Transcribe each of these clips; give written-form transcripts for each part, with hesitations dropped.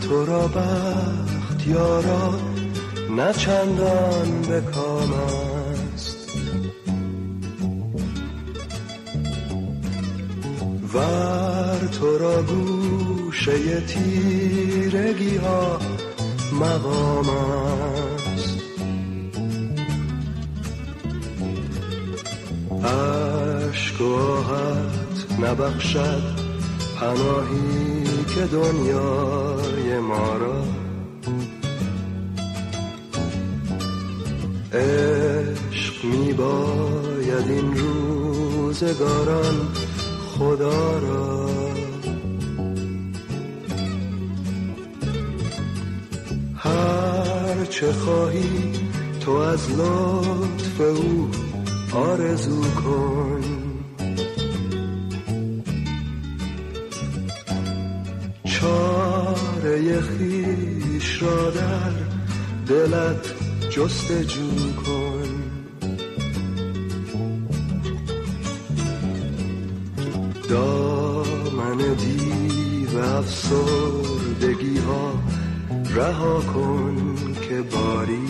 تو را بخت یارا نه چندان به کام است، ور تو را گوشه تیرگی ها مقام است. عشق و آهت نبخشد پناهی که دنیای ما را، عشق می باید این روزگاران خدا را. هر چه خواهی تو از لطف او آرزو کن، چاره خویش را در دلت جستجو کن. دامن دیو افسردگی ها رها کن که باری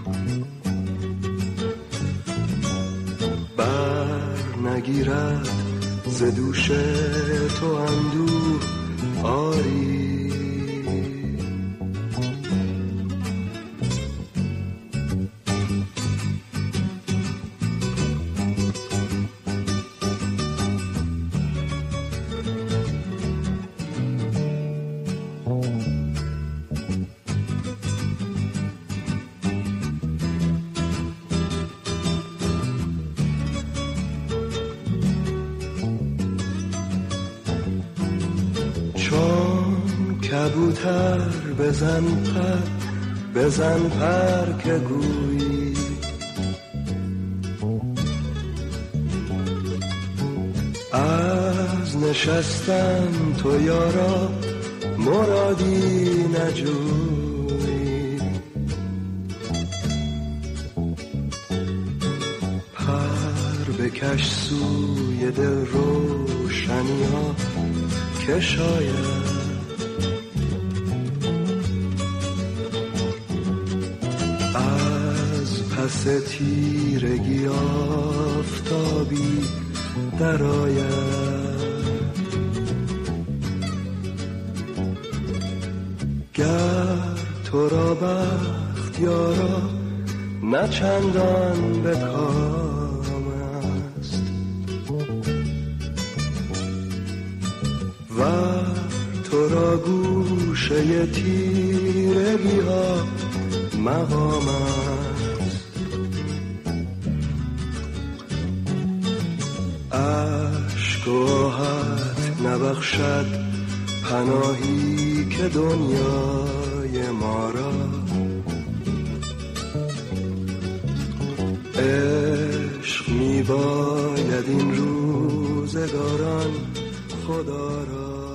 بر نگیرد ز دوش تو اندوه آری. کبوتر بزن پر که گویی، از نشستن تو یارا مرادی نجویی. پر بکش سوی دل روشنی ها که شاید پس تیرگی آفتابی درآید. گر تو را بخت یارا نه چندان به کام است، ور تو را گوشه تیرگی ها مقام است. عشق و آهت نبخشد پناهی که دنیای ما را، عشق می باید این روزگاران خدا را.